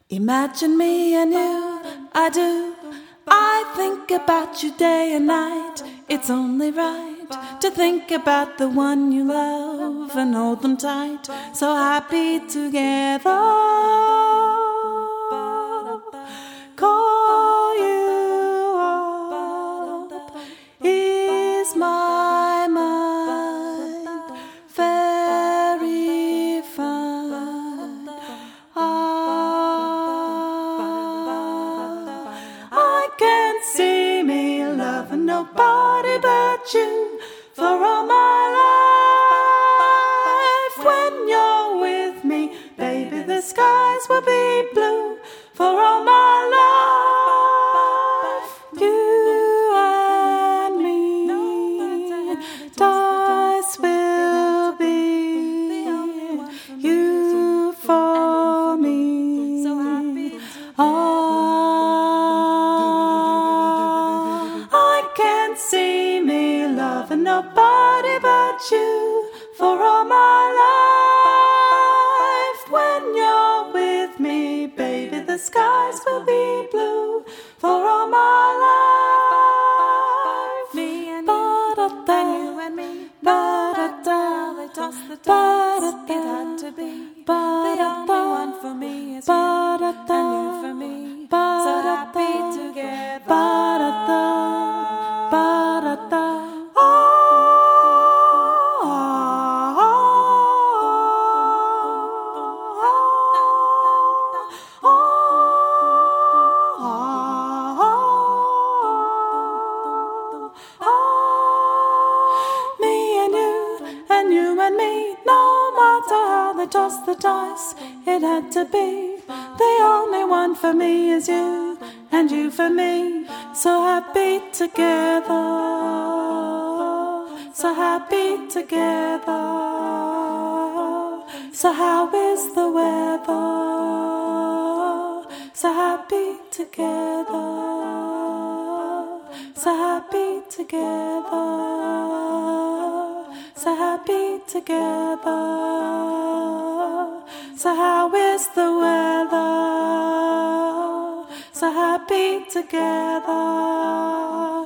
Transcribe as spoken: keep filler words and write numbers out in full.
Imagine me and you, I do. I think about you day and night. It's only right to think about the one you love and hold them tight. So happy together. Call you up. Is my mind very fine? I can't see me loving nobody but you for all my life. When you're with me, baby, the skies will be blue for all my life. You and me, dice will be you for me. Oh, I can't see me loving nobody but you for all my life. When you're with me, baby, the skies will be blue for all my life. Me and you, and you and me, ba-da-da, they toss the dice. ba-da-da, It had to be ba-da-da, the only one for me is you, ba-da-da, and you for me. So happy together. ba-da-da, ba-da-da. Oh, me and you, and you and me, no matter how they toss the dice, it had to be. The only one for me is you, and you for me. So happy together, so happy together. So how is the weather? So happy together, so happy together, so happy together. So how is the weather? So happy together.